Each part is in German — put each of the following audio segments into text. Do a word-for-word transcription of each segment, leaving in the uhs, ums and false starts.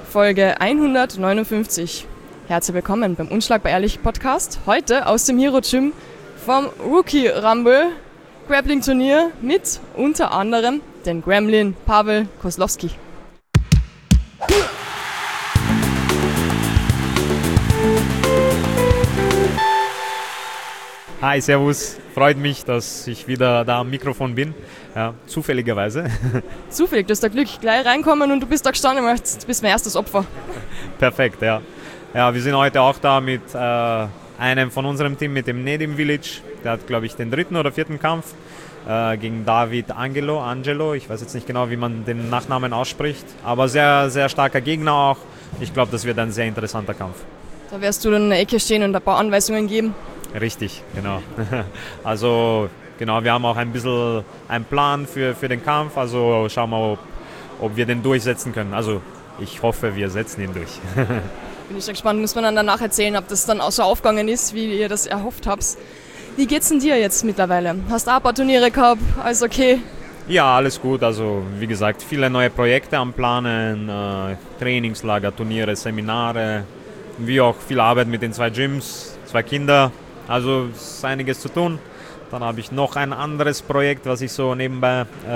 Folge hundertneunundfünfzig. Herzlich willkommen beim Unschlagbar Ehrlich Podcast. Heute aus dem Hero Gym vom Rookie Rumble Grappling Turnier mit unter anderem den Gremlin Paweł Koslowski. Hi, servus. Freut mich, dass ich wieder da am Mikrofon bin. Ja, zufälligerweise. Zufällig, du hast da Glück, gleich reinkommen und du bist da gestanden und du bist mein erstes Opfer. Perfekt, ja. Ja, wir sind heute auch da mit äh, einem von unserem Team, mit dem Nedim Village. Der hat, glaube ich, den dritten oder vierten Kampf äh, gegen David Angelo. Angelo, ich weiß jetzt nicht genau, wie man den Nachnamen ausspricht. Aber sehr, sehr starker Gegner auch. Ich glaube, das wird ein sehr interessanter Kampf. Da wirst du dann in der Ecke stehen und ein paar Anweisungen geben. Richtig, genau. Also genau, wir haben auch ein bisschen einen Plan für, für den Kampf, also schauen wir, ob, ob wir den durchsetzen können. Also ich hoffe, wir setzen ihn durch. Bin ich schon gespannt, muss man dann danach erzählen, ob das dann auch so aufgegangen ist, wie ihr das erhofft habt. Wie geht's denn dir jetzt mittlerweile? Hast du auch ein paar Turniere gehabt? Alles okay? Ja, alles gut. Also wie gesagt, viele neue Projekte am Planen, äh, Trainingslager, Turniere, Seminare, wie auch viel Arbeit mit den zwei Gyms, zwei Kinder. Also es ist einiges zu tun. Dann habe ich noch ein anderes Projekt, was ich so nebenbei, äh,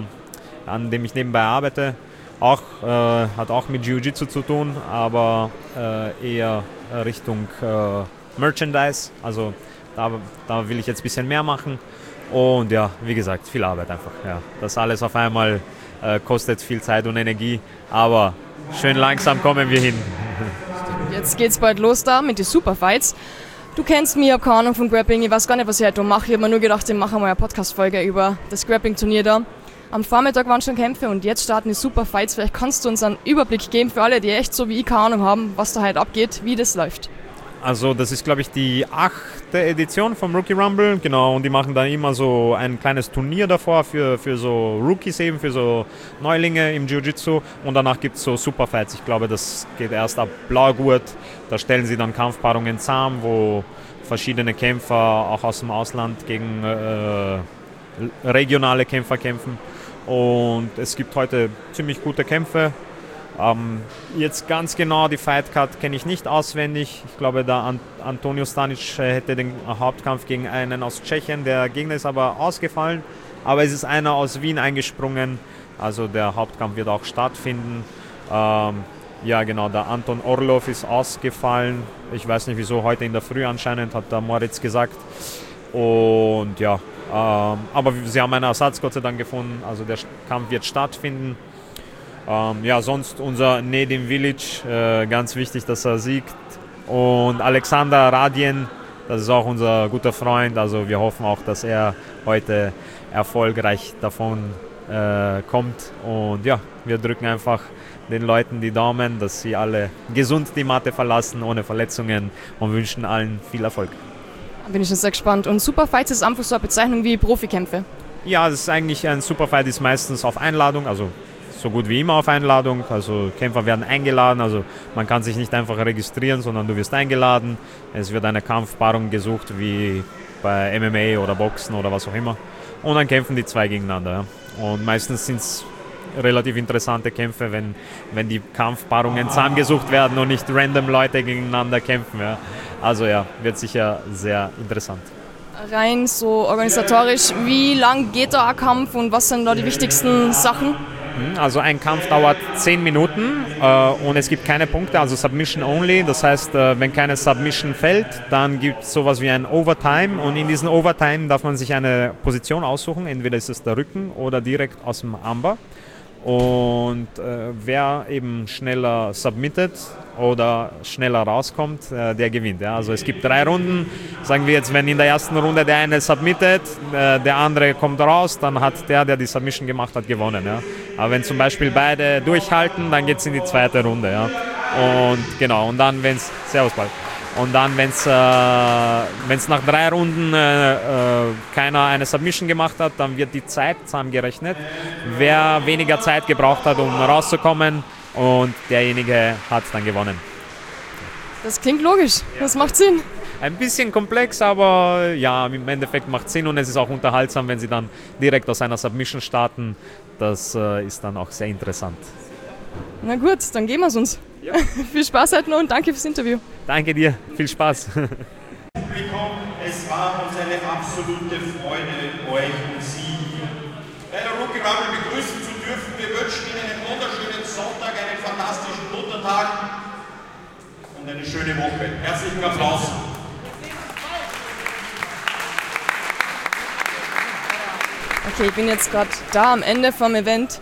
an dem ich nebenbei arbeite. Auch, äh, hat auch mit Jiu-Jitsu zu tun, aber äh, eher Richtung äh, Merchandise. Also da, da will ich jetzt ein bisschen mehr machen. Und ja, wie gesagt, viel Arbeit einfach. Ja. Das alles auf einmal äh, kostet viel Zeit und Energie, aber schön langsam kommen wir hin. Jetzt geht's bald los da mit den Superfights. Du kennst mich, ich habe keine Ahnung von Grappling, ich weiß gar nicht, was ich heute mache. Ich habe mir nur gedacht, ich mache mal eine Podcast-Folge über das Grappling-Turnier da. Am Vormittag waren schon Kämpfe und jetzt starten die Superfights. Vielleicht kannst du uns einen Überblick geben für alle, die echt so wie ich keine Ahnung haben, was da heute abgeht, wie das läuft. Also das ist, glaube ich, die achte Edition vom Rookie Rumble, genau, und die machen dann immer so ein kleines Turnier davor für, für so Rookies eben, für so Neulinge im Jiu-Jitsu, und danach gibt es so Superfights. Ich glaube, das geht erst ab Blaugurt, da stellen sie dann Kampfpaarungen zusammen, wo verschiedene Kämpfer auch aus dem Ausland gegen äh, regionale Kämpfer kämpfen, und es gibt heute ziemlich gute Kämpfe. Ähm, jetzt ganz genau die Fightcard kenne ich nicht auswendig. Ich glaube, der Ant- Antonio Stanic hätte den Hauptkampf gegen einen aus Tschechien. Der Gegner ist aber ausgefallen. Aber es ist einer aus Wien eingesprungen. Also der Hauptkampf wird auch stattfinden. Ähm, ja genau, der Anton Orlov ist ausgefallen. Ich weiß nicht wieso, heute in der Früh anscheinend, hat der Moritz gesagt. Und ja, ähm, aber sie haben einen Ersatz Gott sei Dank gefunden. Also der Kampf wird stattfinden. Ähm, ja, sonst unser Nedim Village, äh, ganz wichtig, dass er siegt. Und Alexander Radien, das ist auch unser guter Freund. Also wir hoffen auch, dass er heute erfolgreich davon äh, kommt. Und ja, wir drücken einfach den Leuten die Daumen, dass sie alle gesund die Matte verlassen, ohne Verletzungen, und wünschen allen viel Erfolg. Bin ich schon sehr gespannt. Und Superfights ist einfach so eine Bezeichnung wie Profikämpfe? Ja, das ist eigentlich ein Superfight, ist meistens auf Einladung, also so gut wie immer auf Einladung, also Kämpfer werden eingeladen, also man kann sich nicht einfach registrieren, sondern du wirst eingeladen, es wird eine Kampfpaarung gesucht, wie bei M M A oder Boxen oder was auch immer, und dann kämpfen die zwei gegeneinander, ja. Und meistens sind es relativ interessante Kämpfe, wenn, wenn die Kampfpaarungen zusammengesucht werden und nicht random Leute gegeneinander kämpfen, ja. Also ja, wird sicher sehr interessant. Rein so organisatorisch, wie lang geht da ein Kampf und was sind da die wichtigsten Sachen? Also ein Kampf dauert zehn Minuten äh, und es gibt keine Punkte, also Submission only. Das heißt, äh, wenn keine Submission fällt, dann gibt es sowas wie ein Overtime, und in diesem Overtime darf man sich eine Position aussuchen. Entweder ist es der Rücken oder direkt aus dem Armbar. Und äh, wer eben schneller submittet oder schneller rauskommt, äh, der gewinnt. Ja. Also es gibt drei Runden. Sagen wir jetzt, wenn in der ersten Runde der eine submittet, äh, der andere kommt raus, dann hat der, der die Submission gemacht hat, gewonnen. Ja. Aber wenn zum Beispiel beide durchhalten, dann geht es in die zweite Runde. Ja. Und genau, und dann, wenn es... Servus, Ball. Und dann, wenn es äh, wenn's nach drei Runden äh, äh, keiner eine Submission gemacht hat, dann wird die Zeit zusammengerechnet, wer weniger Zeit gebraucht hat, um rauszukommen, und derjenige hat dann gewonnen. Das klingt logisch, das macht Sinn. Ein bisschen komplex, aber ja, im Endeffekt macht Sinn, und es ist auch unterhaltsam, wenn sie dann direkt aus einer Submission starten. Das äh, ist dann auch sehr interessant. Na gut, dann gehen wir es uns. Ja. Viel Spaß heute noch und danke fürs Interview. Danke dir, viel Spaß. Es war uns eine absolute Freude, euch und Sie hier bei der Rookie Rumble begrüßen zu dürfen. Wir wünschen Ihnen einen wunderschönen Sonntag, einen fantastischen Muttertag und eine schöne Woche. Herzlichen Applaus. Okay, ich bin jetzt gerade da am Ende vom Event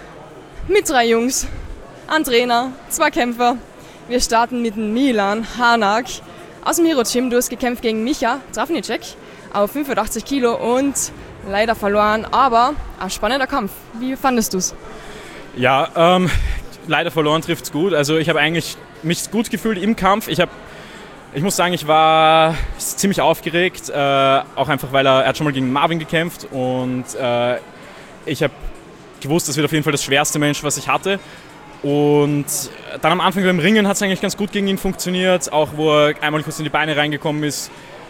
mit drei Jungs, ein Trainer, zwei Kämpfer. Wir starten mit Milan Hanak aus dem Hero Gym. Du hast gekämpft gegen Micha Travnicek auf fünfundachtzig Kilo und leider verloren, aber ein spannender Kampf. Wie fandest du es? Ja, ähm, leider verloren trifft's gut. Also ich habe eigentlich mich gut gefühlt im Kampf. Ich habe Ich muss sagen, ich war ziemlich aufgeregt, äh, auch einfach, weil er, er hat schon mal gegen Marvin gekämpft und äh, ich habe gewusst, das wird auf jeden Fall das schwerste Match, was ich hatte. Und dann am Anfang beim Ringen hat es eigentlich ganz gut gegen ihn funktioniert, auch wo er einmal kurz in die Beine reingekommen ist,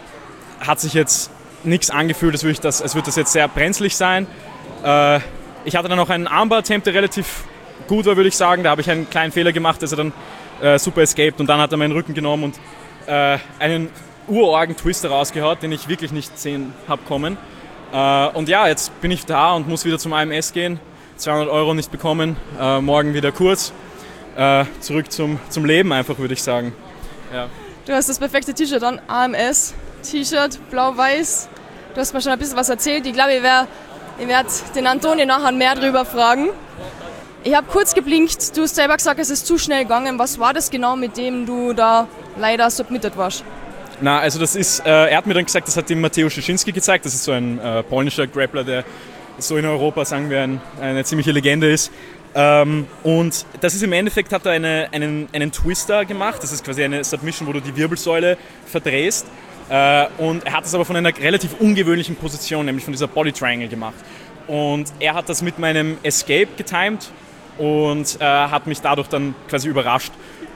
hat sich jetzt nichts angefühlt, als würde das, als würde das jetzt sehr brenzlig sein. Äh, ich hatte dann noch einen Armbar-Attempt, der relativ gut war, würde ich sagen. Da habe ich einen kleinen Fehler gemacht, dass er dann äh, super escaped und dann hat er meinen Rücken genommen und Äh, einen urorgen Twister rausgehaut, den ich wirklich nicht sehen habe kommen. Äh, und ja, jetzt bin ich da und muss wieder zum A M S gehen. zweihundert Euro nicht bekommen, äh, morgen wieder kurz. Äh, zurück zum, zum Leben einfach, würde ich sagen. Ja. Du hast das perfekte T-Shirt an, A M S, T-Shirt, blau-weiß. Du hast mir schon ein bisschen was erzählt. Ich glaube, ich werde ich werd den Antonio nachher mehr drüber fragen. Ich habe kurz geblinkt, du hast selber gesagt, es ist zu schnell gegangen. Was war das genau, mit dem du da leider submitted warst? Na, also das ist, äh, er hat mir dann gesagt, das hat ihm Mateusz Szyszynski gezeigt. Das ist so ein äh, polnischer Grappler, der so in Europa, sagen wir, ein, eine ziemliche Legende ist. Ähm, und das ist im Endeffekt, hat er eine, einen, einen Twister gemacht. Das ist quasi eine Submission, wo du die Wirbelsäule verdrehst. Äh, und er hat das aber von einer relativ ungewöhnlichen Position, nämlich von dieser Body Triangle gemacht. Und er hat das mit meinem Escape getimed und äh, hat mich dadurch dann quasi überrascht.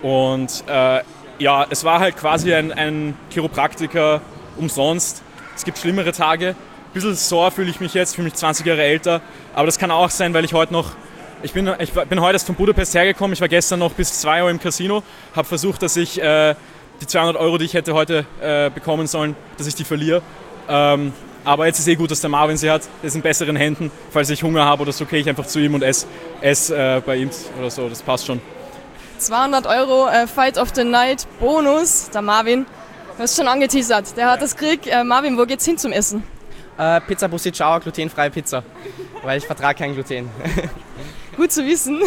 Und äh, ja, es war halt quasi ein, ein Chiropraktiker umsonst. Es gibt schlimmere Tage. Ein bisschen sore fühle ich mich jetzt, fühle mich zwanzig Jahre älter. Aber das kann auch sein, weil ich heute noch, ich bin, ich bin heute erst von Budapest hergekommen. Ich war gestern noch bis zwei Uhr im Casino, habe versucht, dass ich äh, die zweihundert Euro, die ich hätte heute äh, bekommen sollen, dass ich die verliere. Ähm, Aber jetzt ist eh gut, dass der Marvin sie hat. Er ist in besseren Händen. Falls ich Hunger habe oder so, gehe ich einfach zu ihm und esse, esse äh, bei ihm oder so. Das passt schon. zweihundert Euro äh, Fight of the Night Bonus. Der Marvin, du hast schon angeteasert. Der hat das gekriegt. Äh, Marvin, wo geht's hin zum Essen? Äh, Pizza Bussicciao, glutenfreie Pizza. Weil ich vertrage kein Gluten. Gut zu wissen.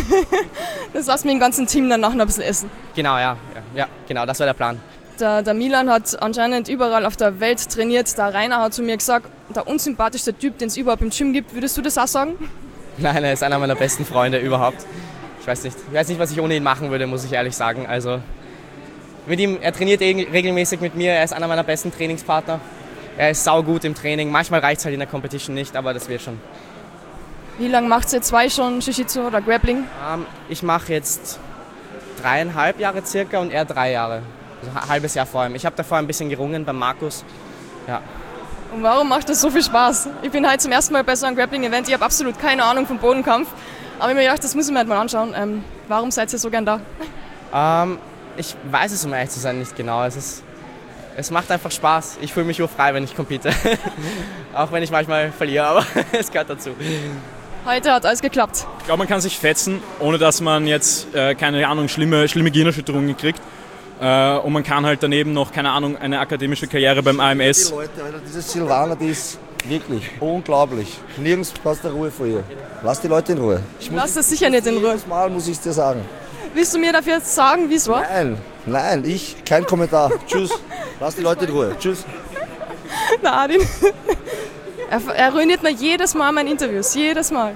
Das lassen wir im ganzen Team dann nachher noch ein bisschen essen. Genau, ja. ja. Ja, genau, das war der Plan. Der, der Milan hat anscheinend überall auf der Welt trainiert. Der Rainer hat zu mir gesagt, der unsympathischste Typ, den es überhaupt im Gym gibt. Würdest du das auch sagen? Nein, er ist einer meiner besten Freunde überhaupt. Ich weiß nicht, ich weiß nicht, was ich ohne ihn machen würde, muss ich ehrlich sagen. Also mit ihm, er trainiert regelmäßig mit mir, er ist einer meiner besten Trainingspartner. Er ist saugut im Training. Manchmal reicht es halt in der Competition nicht, aber das wird schon. Wie lange macht ihr zwei schon Jiu-Jitsu oder Grappling? Ähm, ich mache jetzt dreieinhalb Jahre circa und er drei Jahre. Also ein halbes Jahr vor ihm. Ich habe davor ein bisschen gerungen beim Markus. Ja. Und warum macht das so viel Spaß? Ich bin heute zum ersten Mal bei so einem Grappling-Event. Ich habe absolut keine Ahnung vom Bodenkampf. Aber ich habe mir gedacht, das müssen wir halt mal anschauen. Ähm, warum seid ihr so gern da? Ähm, ich weiß es, um ehrlich zu sein, nicht genau. Es, ist, es macht einfach Spaß. Ich fühle mich urfrei, wenn ich compete. Auch wenn ich manchmal verliere, aber es gehört dazu. Heute hat alles geklappt. Ich glaube, man kann sich fetzen, ohne dass man jetzt, äh, keine Ahnung, schlimme, schlimme Gehirnerschütterungen kriegt. Äh, und man kann halt daneben noch, keine Ahnung, eine akademische Karriere beim A M S. Die Leute, Alter, diese Silvaner, die ist wirklich unglaublich. Nirgends passt der Ruhe vor ihr. Lass die Leute in Ruhe. Ich Lass das sicher nicht in Ruhe. Jedes Mal muss ich es dir sagen. Willst du mir dafür jetzt sagen, wie es war? Nein, nein, ich, kein Kommentar. Tschüss. Lass die Leute in Ruhe. Tschüss. Na, Adin. Er, er ruiniert mir jedes Mal meine Interviews. Jedes Mal.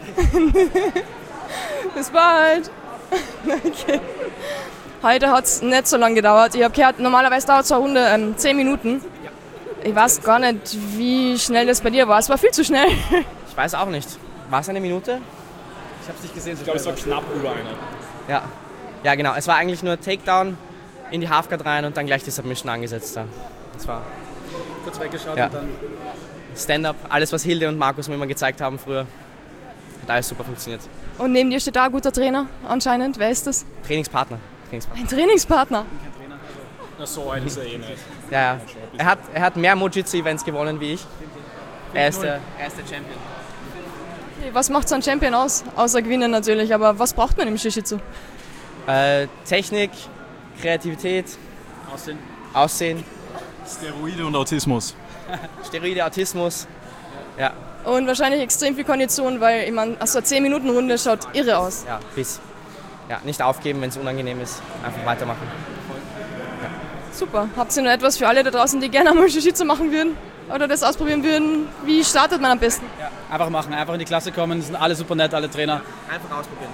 Bis bald. Okay. Heute hat es nicht so lange gedauert. Ich habe gehört, normalerweise dauert so eine Runde ähm, zehn Minuten. Ich weiß gar nicht, wie schnell das bei dir war. Es war viel zu schnell. Ich weiß auch nicht. War es eine Minute? Ich habe es nicht gesehen. Ich glaube, es war knapp über eine. Ja. Ja, genau. Es war eigentlich nur Takedown in die Halfguard rein und dann gleich die Submission angesetzt. Ja. Das war Kurz weggeschaut ja. und dann... Stand-up, alles was Hilde und Markus mir immer gezeigt haben früher. hat alles super funktioniert. Und neben dir steht da ein guter Trainer anscheinend. Wer ist das? Trainingspartner. Trainingspartner. Ein Trainingspartner. Na, so alt ist er eh nicht. Ja, ja. Er hat, er hat mehr Mojitsu-Events gewonnen wie ich. Er ist der, er ist der Champion. Okay, was macht so ein Champion aus? Außer gewinnen natürlich, aber was braucht man im Jiu-Jitsu? Äh, Technik, Kreativität, Aussehen. Aussehen, Steroide und Autismus. Steroide, Autismus. Ja, Und wahrscheinlich extrem viel Kondition, weil ich meine, also eine zehn Minuten Runde schaut irre aus. ja, bis. Ja, nicht aufgeben, wenn es unangenehm ist. Einfach weitermachen. Super. Habt ihr noch etwas für alle da draußen, die gerne einmal Jiu-Jitsu machen würden oder das ausprobieren würden? Wie startet man am besten? Ja, einfach machen, einfach in die Klasse kommen, sind alle super nett, alle Trainer. Einfach ausprobieren.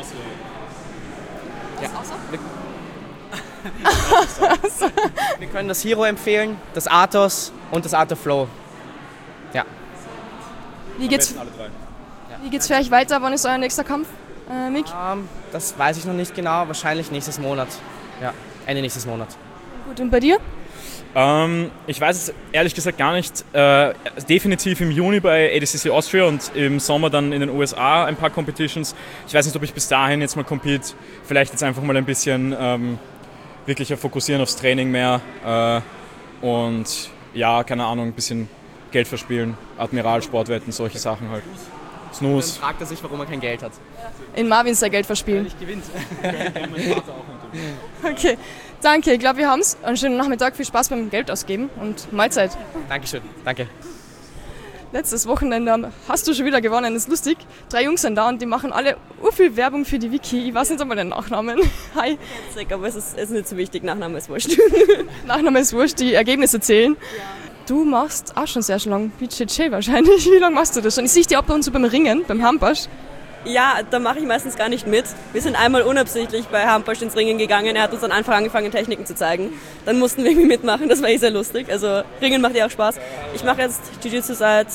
Ja. Wir, wir können das Hero empfehlen, das Athos und das Arthur Flow. Ja. Wie geht's, wie geht's für euch weiter? Wann ist euer nächster Kampf, äh, Mick? Ähm, das weiß ich noch nicht genau, wahrscheinlich nächstes Monat. Ja, Ende nächstes Monat. Gut, und bei dir? Ähm, ich weiß es ehrlich gesagt gar nicht. Äh, definitiv im Juni bei A D C C Austria und im Sommer dann in den U S A ein paar Competitions. Ich weiß nicht, ob ich bis dahin jetzt mal compete. Vielleicht jetzt einfach mal ein bisschen ähm, wirklich fokussieren aufs Training mehr. Äh, und ja, keine Ahnung, ein bisschen Geld verspielen. Admiral, Sportwetten, solche Sachen halt. Snooze. Dann fragt er sich, warum er kein Geld hat. In Marvin sein Geld verspielen. Ich gewinnt. Okay, danke. Ich glaube, wir haben es. Einen schönen Nachmittag, viel Spaß beim Geld ausgeben und Mahlzeit. Dankeschön, danke. Letztes Wochenende hast du schon wieder gewonnen, das ist lustig. Drei Jungs sind da und die machen alle urviel Werbung für die Wiki. Ich weiß nicht einmal den Nachnamen. Hi. Aber es ist, es ist nicht so wichtig, Nachname ist wurscht. Nachname ist wurscht, die Ergebnisse zählen. Du machst auch schon sehr schon lange B J J wahrscheinlich. Wie lange machst du das schon? Ich sehe dich ab und zu beim Ringen, beim Hampasch. Ja, da mache ich meistens gar nicht mit. Wir sind einmal unabsichtlich bei Hampasch ins Ringen gegangen. Er hat uns dann einfach angefangen, Techniken zu zeigen. Dann mussten wir irgendwie mitmachen, das war eh sehr lustig. Also Ringen macht ja auch Spaß. Ich mache jetzt Jiu-Jitsu seit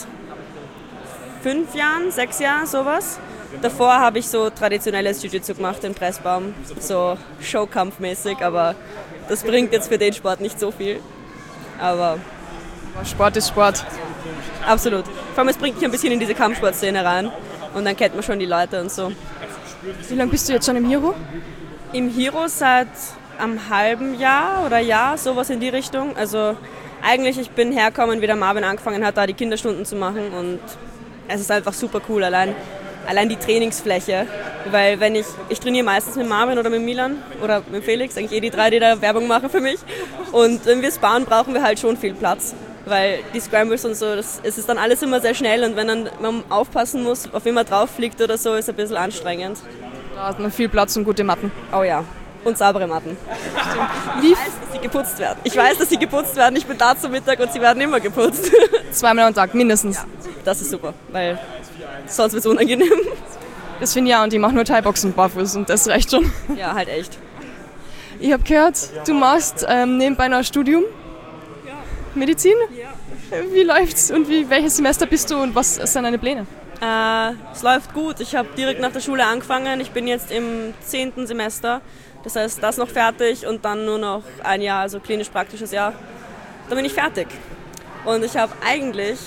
fünf Jahren, sechs Jahren, sowas. Davor habe ich so traditionelles Jiu-Jitsu gemacht, den Pressbaum, so Showkampfmäßig, aber das bringt jetzt für den Sport nicht so viel. Aber Sport ist Sport. absolut. Vor allem, es bringt mich ein bisschen in diese Kampfsportszene rein. Und dann kennt man schon die Leute und so. Wie lange bist du jetzt schon im Hero? Im Hero seit einem halben Jahr oder Jahr, sowas in die Richtung. Also eigentlich, ich bin hergekommen, wie der Marvin angefangen hat, da die Kinderstunden zu machen. Und es ist einfach super cool, allein, allein die Trainingsfläche. Weil wenn ich, ich trainiere meistens mit Marvin oder mit Milan oder mit Felix, eigentlich eh die drei, die da Werbung machen für mich. Und wenn wir sparen, brauchen wir halt schon viel Platz. Weil die Scrambles und so, das, es ist dann alles immer sehr schnell und wenn dann man aufpassen muss, auf wen man drauf fliegt oder so, ist es ein bisschen anstrengend. Da hat man viel Platz und gute Matten. Oh ja, und saubere Matten. Wie Ich weiß, dass sie geputzt werden. Ich weiß, dass sie geputzt werden. Ich bin da zum Mittag und sie werden immer geputzt. zweimal am Tag, mindestens. Ja, das ist super, weil sonst wird es unangenehm. Das finde ich ja, und die machen nur Thai-Boxen barfuß und das reicht schon. Ja, halt echt. Ich habe gehört, du machst ähm, nebenbei noch ein Studium. Medizin? Ja. Wie läuft's und wie, welches Semester bist du und was sind deine Pläne? Äh, es läuft gut. Ich habe direkt nach der Schule angefangen. Ich bin jetzt im zehnten Semester. Das heißt, das noch fertig und dann nur noch ein Jahr, also klinisch-praktisches Jahr. Dann bin ich fertig. Und ich habe eigentlich,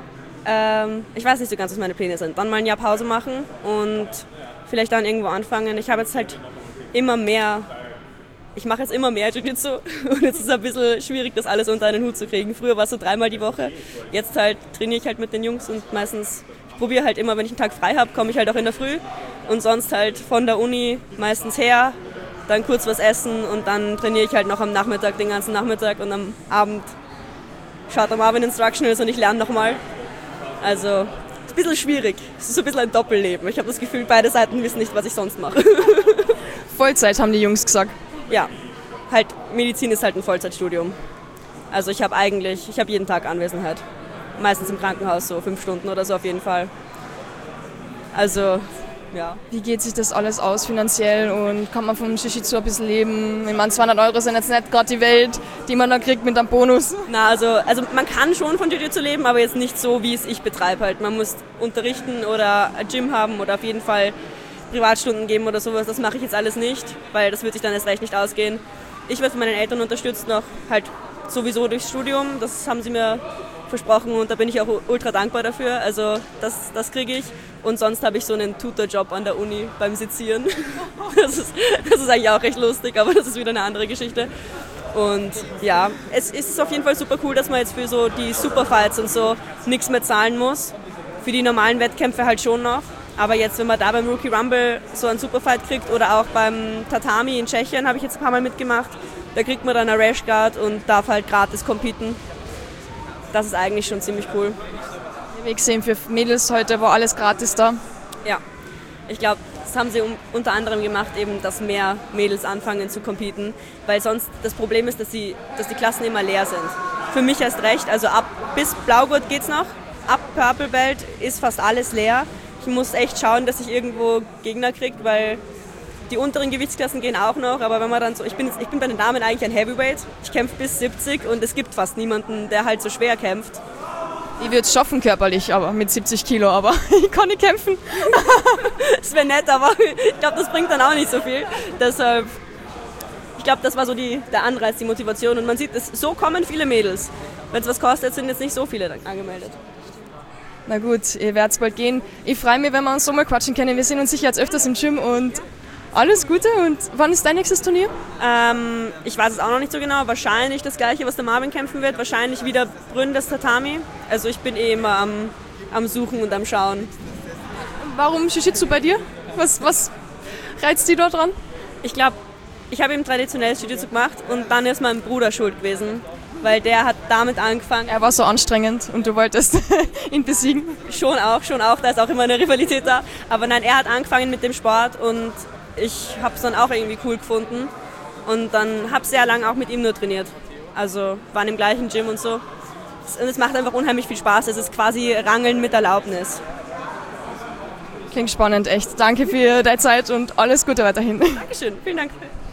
ähm, ich weiß nicht so ganz, was meine Pläne sind, dann mal ein Jahr Pause machen und vielleicht dann irgendwo anfangen. Ich habe jetzt halt immer mehr... Ich mache jetzt immer mehr Jiu-Jitsu und jetzt ist es ein bisschen schwierig, das alles unter einen Hut zu kriegen. Früher war es so dreimal die Woche, jetzt halt trainiere ich halt mit den Jungs und meistens, ich probiere halt immer, wenn ich einen Tag frei habe, komme ich halt auch in der Früh und sonst halt von der Uni meistens her, dann kurz was essen und dann trainiere ich halt noch am Nachmittag, den ganzen Nachmittag und am Abend schaut am Abend Instructionals und ich lerne nochmal. Also, es ist ein bisschen schwierig, es ist so ein bisschen ein Doppelleben. Ich habe das Gefühl, beide Seiten wissen nicht, was ich sonst mache. Vollzeit, haben die Jungs gesagt. Ja, halt Medizin ist halt ein Vollzeitstudium. Also ich habe eigentlich, ich habe jeden Tag Anwesenheit. Meistens im Krankenhaus, so fünf Stunden oder so auf jeden Fall. Also, ja. Wie geht sich das alles aus finanziell und kann man vom Jiu-Jitsu ein bisschen leben? Ich meine, zweihundert Euro sind jetzt nicht gerade die Welt, die man da kriegt mit einem Bonus. Na, also, also man kann schon von Jiu-Jitsu leben, aber jetzt nicht so, wie es ich betreibe halt. Man muss unterrichten oder ein Gym haben oder auf jeden Fall Privatstunden geben oder sowas, das mache ich jetzt alles nicht, weil das wird sich dann erst recht nicht ausgehen. Ich werde von meinen Eltern unterstützt noch, halt sowieso durchs Studium, das haben sie mir versprochen und da bin ich auch ultra dankbar dafür. Also das, das kriege ich. Und sonst habe ich so einen Tutorjob an der Uni beim Sezieren. Das ist, das ist eigentlich auch recht lustig, aber das ist wieder eine andere Geschichte. Und ja, es ist auf jeden Fall super cool, dass man jetzt für so die Superfights und so nichts mehr zahlen muss. Für die normalen Wettkämpfe halt schon noch. Aber jetzt, wenn man da beim Rookie Rumble so einen Superfight kriegt oder auch beim Tatami in Tschechien, habe ich jetzt ein paar Mal mitgemacht, da kriegt man dann eine Rash Guard und darf halt gratis competen. Das ist eigentlich schon ziemlich cool. Wie gesehen, für Mädels heute war alles gratis da. Ja, ich glaube, das haben sie um, unter anderem gemacht, eben, dass mehr Mädels anfangen zu competen, weil sonst das Problem ist, dass die, dass die Klassen immer leer sind. Für mich erst recht, also ab bis Blaugurt geht's noch, ab Purple Belt ist fast alles leer. Ich muss echt schauen, dass ich irgendwo Gegner kriege, weil die unteren Gewichtsklassen gehen auch noch, aber wenn man dann so, ich bin, jetzt, ich bin bei den Damen eigentlich ein Heavyweight, ich kämpfe bis siebzig und es gibt fast niemanden, der halt so schwer kämpft. Ich würde es schaffen körperlich, aber mit siebzig Kilo, aber ich kann nicht kämpfen. Das wäre nett, aber ich glaube, das bringt dann auch nicht so viel. Deshalb, ich glaube, das war so die, der Anreiz, die Motivation und man sieht, dass so kommen viele Mädels. Wenn es was kostet, sind jetzt nicht so viele angemeldet. Na gut, ihr werdet bald gehen. Ich freue mich, wenn wir uns so mal quatschen können. Wir sehen uns sicher jetzt öfters im Gym und alles Gute. Und wann ist dein nächstes Turnier? Ähm, ich weiß es auch noch nicht so genau. Wahrscheinlich das gleiche, was der Marvin kämpfen wird. Wahrscheinlich wieder Brünn das Tatami. Also ich bin eh immer am, am Suchen und am Schauen. Warum Jiu-Jitsu bei dir? Was, was reizt dich dort dran? Ich glaube, ich habe eben traditionelles Jiu-Jitsu gemacht und dann ist mein Bruder schuld gewesen. Weil der hat damit angefangen. Er war so anstrengend und du wolltest ihn besiegen? Schon auch, schon auch. Da ist auch immer eine Rivalität da. Aber nein, er hat angefangen mit dem Sport und ich habe es dann auch irgendwie cool gefunden. Und dann habe ich sehr lange auch mit ihm nur trainiert. Also waren im gleichen Gym und so. Und es macht einfach unheimlich viel Spaß. Es ist quasi Rangeln mit Erlaubnis. Klingt spannend, echt. Danke für deine Zeit und alles Gute weiterhin. Dankeschön, vielen Dank.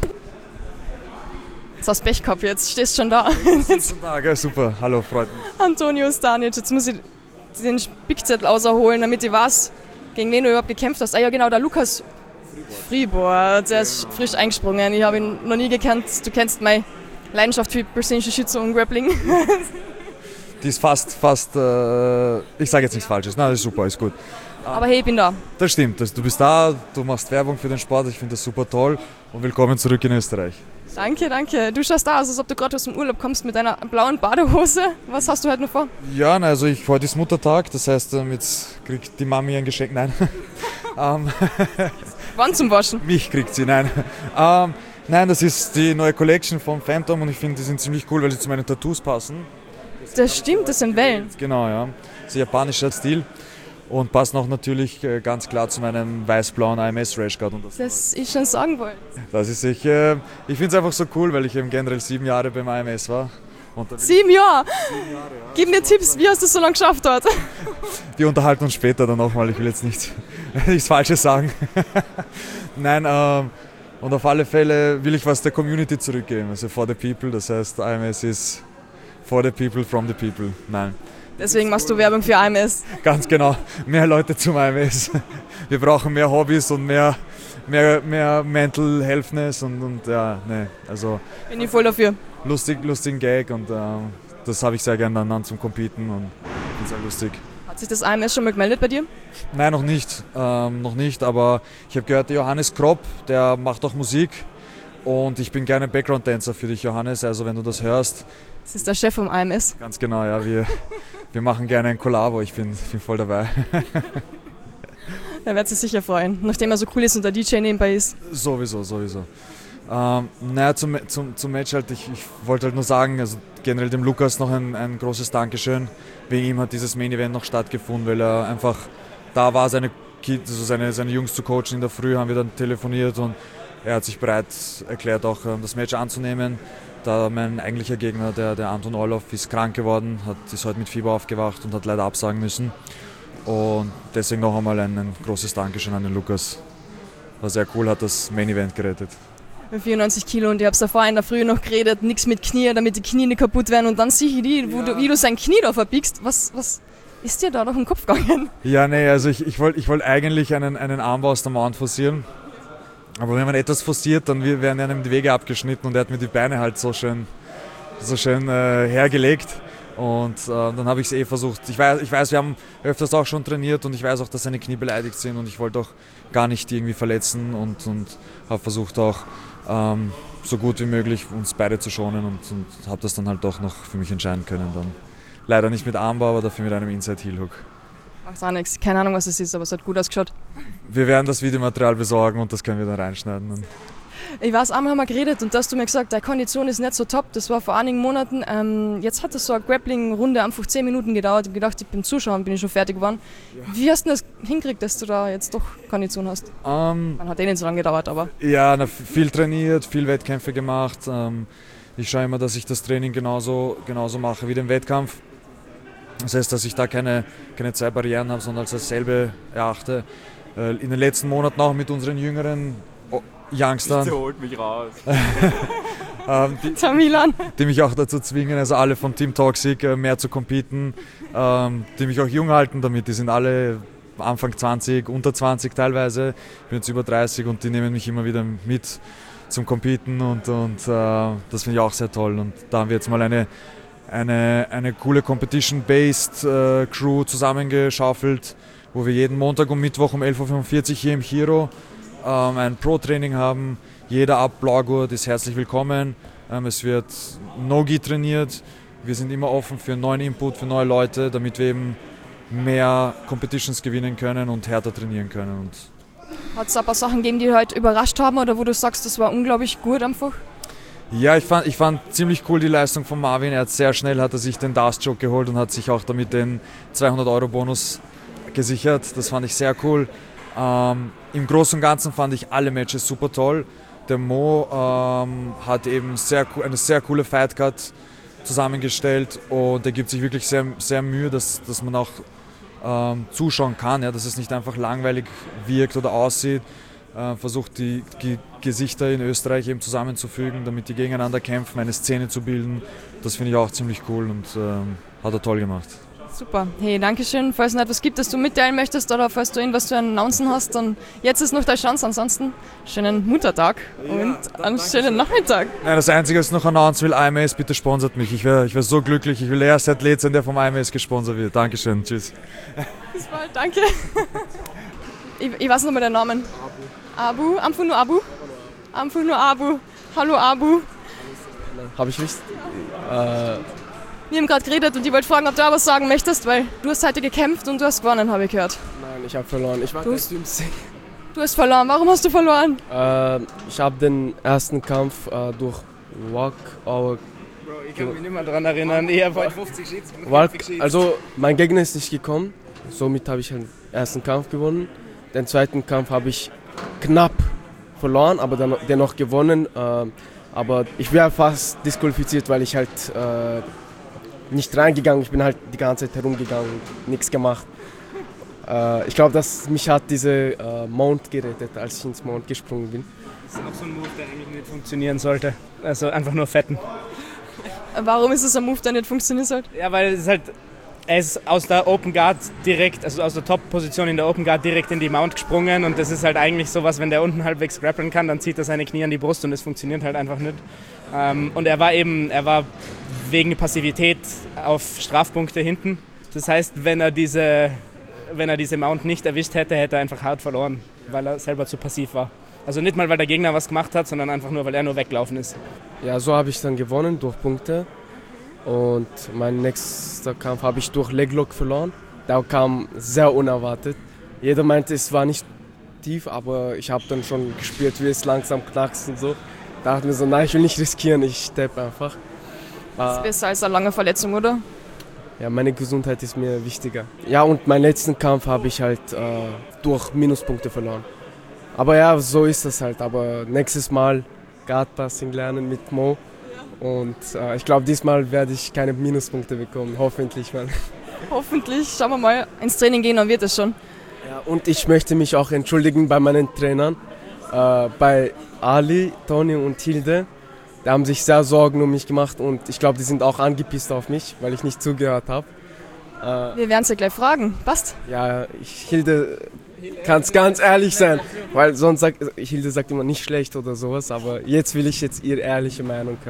Jetzt hast du Pech gehabt, jetzt stehst du schon da. Guten Tag, ja, super. Hallo, freut mich. Antonio Stanic, jetzt muss ich den Spickzettel rausholen, damit ich weiß, gegen wen du überhaupt gekämpft hast. Ah ja genau, der Lukas Fribourg, der ist frisch eingesprungen. Ich habe ihn noch nie gekannt. Du kennst meine Leidenschaft für Brazilian Jiu-Jitsu und Grappling. Die ist fast, fast, äh, ich sage jetzt nichts Falsches. Nein, das ist super, ist gut. Aber hey, ich bin da. Das stimmt, du bist da, du machst Werbung für den Sport, ich finde das super toll und willkommen zurück in Österreich. Danke, danke. Du schaust da aus, als ob du gerade aus dem Urlaub kommst mit einer blauen Badehose. Was hast du heute noch vor? Ja, na, also ich, heute ist Muttertag, das heißt, jetzt kriegt die Mami ein Geschenk. Nein. um, Wann zum Waschen? Mich kriegt sie, nein. Um, nein, das ist die neue Collection von Phantom und ich finde, die sind ziemlich cool, weil sie zu meinen Tattoos passen. Das stimmt, das sind Wellen. Genau, ja. Das ist ein japanischer Stil. Und passt noch natürlich ganz klar zu meinem weiß-blauen A M S-Rashguard. Das, das ich schon sagen wollte. Das ist ich. Äh, ich finde es einfach so cool, weil ich eben generell sieben Jahre beim A M S war. Sieben Jahre? Sieben Jahre, ja. Gib mir Tipps, wie hast du es so lange geschafft dort? Wir unterhalten uns später dann nochmal, ich will jetzt nicht nichts Falsches sagen. Nein, ähm, und auf alle Fälle will ich was der Community zurückgeben, also for the people, das heißt A M S ist for the people, from the people. Nein. Deswegen machst du Werbung für A M S. Ganz genau, mehr Leute zum A M S. Wir brauchen mehr Hobbys und mehr, mehr, mehr Mental Healthness und, und ja, ne, also. Bin ich voll dafür. Lustig, lustigen Gag und äh, das habe ich sehr gerne dann, dann zum Competen und finde sehr lustig. Hat sich das A M S schon mal gemeldet bei dir? Nein, noch nicht, ähm, noch nicht, aber ich habe gehört, der Johannes Kropp, der macht auch Musik und ich bin gerne Background-Dancer für dich, Johannes, also wenn du das hörst. Das ist der Chef vom A M S. Ganz genau, ja, wir, wir machen gerne ein Kollabo, ich bin, bin voll dabei. Er wird sich sicher freuen, nachdem er so cool ist und der D J nebenbei ist. Sowieso, sowieso. Ähm, naja, zum, zum, zum Match halt, ich, ich wollte halt nur sagen, also generell dem Lukas noch ein, ein großes Dankeschön. Wegen ihm hat dieses Main Event noch stattgefunden, weil er einfach da war, seine, Kids, also seine, seine Jungs zu coachen. In der Früh haben wir dann telefoniert und er hat sich bereit erklärt, auch das Match anzunehmen. Da mein eigentlicher Gegner, der, der Anton Orlov, ist krank geworden, hat, ist heute mit Fieber aufgewacht und hat leider absagen müssen. Und deswegen noch einmal ein, ein großes Dankeschön an den Lukas. War sehr cool, hat das Main Event gerettet. vierundneunzig Kilo und ich habe es davor in der Früh noch geredet, nichts mit Knie, damit die Knie nicht kaputt werden und dann sehe ich die, wo ja. du, wie du sein Knie da verbiegst. Was, was ist dir da durch den Kopf gegangen? Ja, nee, also ich, ich wollte ich wollt eigentlich einen, einen Armbau aus der Mount forcieren. Aber wenn man etwas forciert, dann werden einem die Wege abgeschnitten und er hat mir die Beine halt so schön, so schön äh, hergelegt. Und äh, dann habe ich es eh versucht. Ich weiß, ich weiß, wir haben öfters auch schon trainiert und ich weiß auch, dass seine Knie beleidigt sind und ich wollte auch gar nicht irgendwie verletzen und, und habe versucht auch ähm, so gut wie möglich uns beide zu schonen und, und habe das dann halt doch noch für mich entscheiden können. Dann. Leider nicht mit Armbar, aber dafür mit einem Inside-Heel-Hook. Macht auch nichts. Keine Ahnung, was es ist, aber es hat gut ausgeschaut. Wir werden das Videomaterial besorgen und das können wir dann reinschneiden. Dann. Ich weiß, einmal haben wir geredet und da hast du mir gesagt, deine Kondition ist nicht so top. Das war vor einigen Monaten. Ähm, jetzt hat das so eine Grappling-Runde einfach zehn Minuten gedauert. Ich habe gedacht, ich bin Zuschauen, bin ich schon fertig geworden. Ja. Wie hast du das hingekriegt, dass du da jetzt doch Kondition hast? Um, Man hat eh nicht so lange gedauert, aber... Ja, na, viel trainiert, viel Wettkämpfe gemacht. Ähm, ich schaue immer, dass ich das Training genauso, genauso mache wie den Wettkampf. Das heißt, dass ich da keine, keine zwei Barrieren habe, sondern als dasselbe erachte. Äh, in den letzten Monaten auch mit unseren jüngeren Youngstern. Bitte holt mich raus. ähm, die, die mich auch dazu zwingen, also alle von Team Toxic äh, mehr zu competen, ähm, die mich auch jung halten damit. Die sind alle Anfang zwanzig, unter zwanzig teilweise. Ich bin jetzt über dreißig und die nehmen mich immer wieder mit zum Competen und, und äh, das finde ich auch sehr toll. Und da haben wir jetzt mal eine, eine, eine coole Competition-based äh, Crew zusammengeschaufelt, wo wir jeden Montag und Mittwoch um elf Uhr fünfundvierzig hier im Chiro ein Pro-Training haben. Jeder ab Blaugurt ist herzlich willkommen. Es wird No-Gi trainiert. Wir sind immer offen für neuen Input, für neue Leute, damit wir eben mehr Competitions gewinnen können und härter trainieren können. Hat es ein paar Sachen gegeben, die dich heute überrascht haben oder wo du sagst, das war unglaublich gut einfach? Ja, ich fand, ich fand ziemlich cool die Leistung von Marvin. Er hat sehr schnell hat er sich den Dust-Joke geholt und hat sich auch damit den zweihundert Euro Bonus gesichert. Das fand ich sehr cool. Ähm, Im Großen und Ganzen fand ich alle Matches super toll. Der Mo ähm, hat eben sehr, eine sehr coole Fightcard zusammengestellt und er gibt sich wirklich sehr, sehr Mühe, dass, dass man auch ähm, zuschauen kann, ja, dass es nicht einfach langweilig wirkt oder aussieht. Äh, versucht die, die Gesichter in Österreich eben zusammenzufügen, damit die gegeneinander kämpfen, eine Szene zu bilden. Das finde ich auch ziemlich cool und ähm, hat er toll gemacht. Super. Hey, danke schön. Falls es noch etwas gibt, das du mitteilen möchtest oder falls du irgendwas zu announcen hast, dann jetzt ist noch deine Chance. Ansonsten schönen Muttertag und ja, einen schönen Nachmittag. Nein, das Einzige, was ich noch announcen will, I M A S, bitte sponsert mich. Ich wäre ich wär so glücklich. Ich will der erste Athlet sein, der vom I M A S gesponsert wird. Dankeschön. Tschüss. Bis bald. Danke. ich, ich weiß noch mal den Namen. Abu. Abu? Einfach nur Abu? Einfach nur Abu. Hallo Abu. Habe ich nicht... Äh Wir haben gerade geredet und ich wollte fragen, ob du auch was sagen möchtest, weil du hast heute gekämpft und du hast gewonnen, habe ich gehört. Nein, ich habe verloren. Ich war du, hast, du hast verloren. Warum hast du verloren? Äh, ich habe den ersten Kampf äh, durch Walkout... Bro, ich kann mich nicht mehr daran erinnern. Ich habe fünfzig Schieß. Also, mein Gegner ist nicht gekommen. Somit habe ich den ersten Kampf gewonnen. Den zweiten Kampf habe ich knapp verloren, aber dann dennoch gewonnen. Äh, aber ich wäre fast disqualifiziert, weil ich halt... Äh, nicht reingegangen, ich bin halt die ganze Zeit herumgegangen und nichts gemacht. Äh, ich glaube, dass mich hat diese äh, Mount gerettet, als ich ins Mount gesprungen bin. Das ist noch so ein Move, der eigentlich nicht funktionieren sollte. Also einfach nur fetten. Warum ist es ein Move, der nicht funktionieren sollte? Ja, weil es halt, er ist aus der Open Guard direkt, also aus der Top-Position in der Open Guard direkt in die Mount gesprungen und das ist halt eigentlich sowas, wenn der unten halbwegs grappeln kann, dann zieht er seine Knie an die Brust und es funktioniert halt einfach nicht. Ähm, und er war eben, er war wegen Passivität auf Strafpunkte hinten. Das heißt, wenn er diese, wenn er diese Mount nicht erwischt hätte, hätte er einfach hart verloren, weil er selber zu passiv war. Also nicht mal, weil der Gegner was gemacht hat, sondern einfach nur, weil er nur weggelaufen ist. Ja, so habe ich dann gewonnen durch Punkte. Und mein nächster Kampf habe ich durch Leglock verloren. Der kam sehr unerwartet. Jeder meinte, es war nicht tief, aber ich habe dann schon gespürt, wie es langsam knackst und so. Da dachte ich mir so, nein, ich will nicht riskieren, ich steppe einfach. Das ist besser als eine lange Verletzung, oder? Ja, meine Gesundheit ist mir wichtiger. Ja, und meinen letzten Kampf habe ich halt äh, durch Minuspunkte verloren. Aber ja, so ist das halt. Aber nächstes Mal Guard-Passing lernen mit Mo. Und äh, ich glaube, diesmal werde ich keine Minuspunkte bekommen. Hoffentlich mal. Hoffentlich. Schauen wir mal. Ins Training gehen, dann wird es schon. Ja, und ich möchte mich auch entschuldigen bei meinen Trainern. Äh, bei Ali, Toni und Hilde. Die haben sich sehr Sorgen um mich gemacht und ich glaube, die sind auch angepisst auf mich, weil ich nicht zugehört habe. Äh, Wir werden sie ja gleich fragen. Passt? Ja, ich, Hilde kann es ganz ehrlich sein, weil sonst sagt Hilde sagt immer nicht schlecht oder sowas, aber jetzt will ich jetzt ihre ehrliche Meinung hören.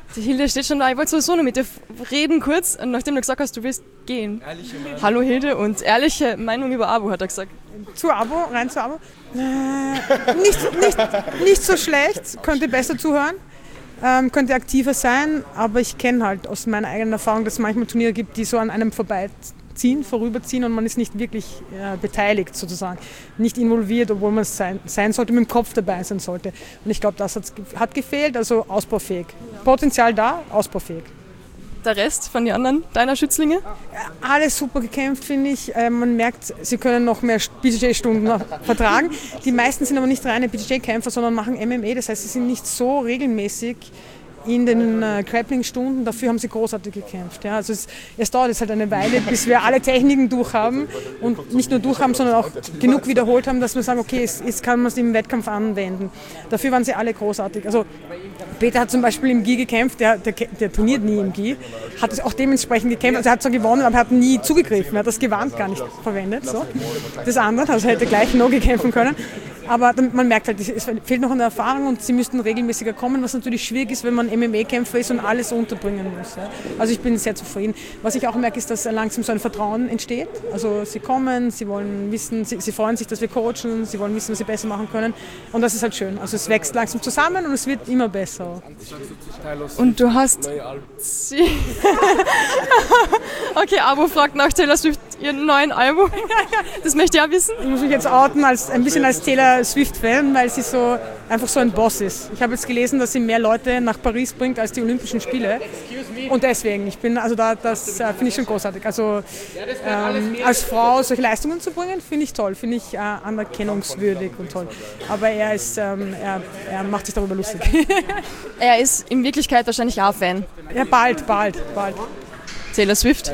Die Hilde steht schon da. Ich wollte sowieso noch mit dir reden kurz, nachdem du gesagt hast, du willst gehen. Hallo Hilde und ehrliche Meinung über Abo, hat er gesagt. Zu Abo, rein zu Abo. Äh, nicht, nicht, nicht so schlecht, könnte besser zuhören, ähm, könnte aktiver sein, aber ich kenne halt aus meiner eigenen Erfahrung, dass es manchmal Turniere gibt, die so an einem vorbeiziehen, vorüberziehen und man ist nicht wirklich äh, beteiligt sozusagen, nicht involviert, obwohl man es sein, sein sollte, mit dem Kopf dabei sein sollte. Und ich glaube, das hat gefehlt, also ausbaufähig. Potenzial da, ausbaufähig. Der Rest von den anderen, deiner Schützlinge? Alles super gekämpft, finde ich. Man merkt, sie können noch mehr B J J-Stunden vertragen. Die meisten sind aber nicht reine B J J-Kämpfer, sondern machen M M A. Das heißt, sie sind nicht so regelmäßig in den äh, Grappling-Stunden. Dafür haben sie großartig gekämpft. Ja. Also es, es dauert jetzt halt eine Weile, bis wir alle Techniken durchhaben. Und nicht nur durchhaben, sondern auch genug wiederholt haben, dass wir sagen, okay, jetzt, jetzt kann man es im Wettkampf anwenden. Dafür waren sie alle großartig. Also Peter hat zum Beispiel im G I gekämpft, der, der, der trainiert nie im G I, hat auch dementsprechend gekämpft. Also er hat zwar gewonnen, aber er hat nie zugegriffen, er hat das Gewarnt gar nicht verwendet. So. Das andere, also er hätte gleich No-Gi kämpfen können. Aber man merkt halt, es fehlt noch an der Erfahrung und sie müssten regelmäßiger kommen, was natürlich schwierig ist, wenn man M M A-Kämpfer ist und alles unterbringen muss. Ja. Also ich bin sehr zufrieden. Was ich auch merke, ist, dass langsam so ein Vertrauen entsteht. Also sie kommen, sie wollen wissen, sie, sie freuen sich, dass wir coachen, sie wollen wissen, was sie besser machen können. Und das ist halt schön. Also es wächst langsam zusammen und es wird immer besser. Und du hast... Okay, Abo fragt nach Taylor Swift ihren neuen Album. Das möchte ich auch wissen. Ich muss mich jetzt outen, als, ein bisschen als Taylor Swift-Fan, weil sie so einfach so ein Boss ist. Ich habe jetzt gelesen, dass sie mehr Leute nach Paris bringt als die Olympischen Spiele. Und deswegen, ich bin, also da, das äh, finde ich schon großartig. Also ähm, als Frau solche Leistungen zu bringen, finde ich toll, finde ich äh, anerkennungswürdig und toll. Aber er ist, ähm, er, er macht sich darüber lustig. Er ist in Wirklichkeit wahrscheinlich auch Fan. Ja, bald, bald, bald. Taylor Swift.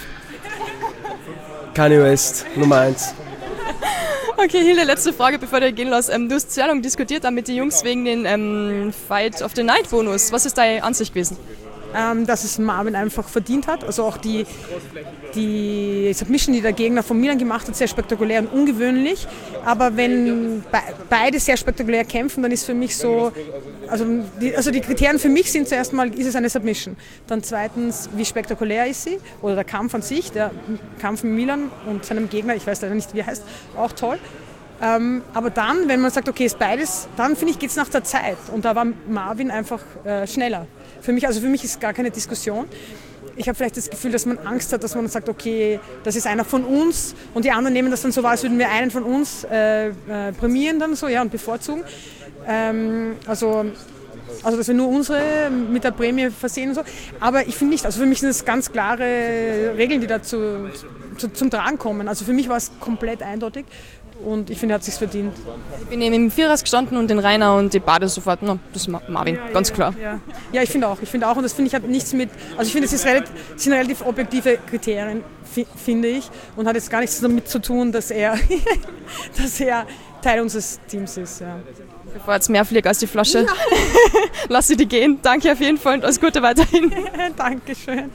Kanye West, Nummer eins. Okay, Hilde, letzte Frage, bevor du gehen lässt. Ähm, du hast sehr lange diskutiert mit den Jungs wegen den ähm, Fight of the Night Bonus. Was ist deine Ansicht gewesen? Ähm, dass es Marvin einfach verdient hat. Also auch die, die Submission, die der Gegner von Milan gemacht hat, sehr spektakulär und ungewöhnlich. Aber wenn be- beide sehr spektakulär kämpfen, dann ist für mich so, also die, also die Kriterien für mich sind zuerst mal, ist es eine Submission. Dann zweitens, wie spektakulär ist sie? Oder der Kampf an sich, der Kampf mit Milan und seinem Gegner, ich weiß leider nicht, wie er heißt, auch toll. Ähm, aber dann, wenn man sagt, okay, ist beides, dann finde ich, geht es nach der Zeit. Und da war Marvin einfach äh, schneller. Für mich, also für mich ist gar keine Diskussion. Ich habe vielleicht das Gefühl, dass man Angst hat, dass man sagt, okay, das ist einer von uns und die anderen nehmen das dann so wahr, als würden wir einen von uns äh, äh, prämieren dann so, ja, und bevorzugen. Ähm, also, also, dass wir nur unsere mit der Prämie versehen und so. Aber ich finde nicht, also für mich sind es ganz klare Regeln, die da zu, zu, zum Tragen kommen. Also für mich war es komplett eindeutig. Und ich finde, er hat es sich verdient. Ich bin eben im Vierers gestanden und den Rainer und die Bade sofort, no, das ist Marvin, ja, ganz ja, klar. Ja, ja ich finde auch. Ich finde auch, und das finde ich hat nichts mit, also ich finde, es relativ, sind relativ objektive Kriterien, finde ich, und hat jetzt gar nichts damit zu tun, dass er, dass er Teil unseres Teams ist. Ja. Bevor jetzt mehr fliegt als die Flasche, ja. Lass sie die gehen. Danke auf jeden Fall und alles Gute weiterhin. Dankeschön.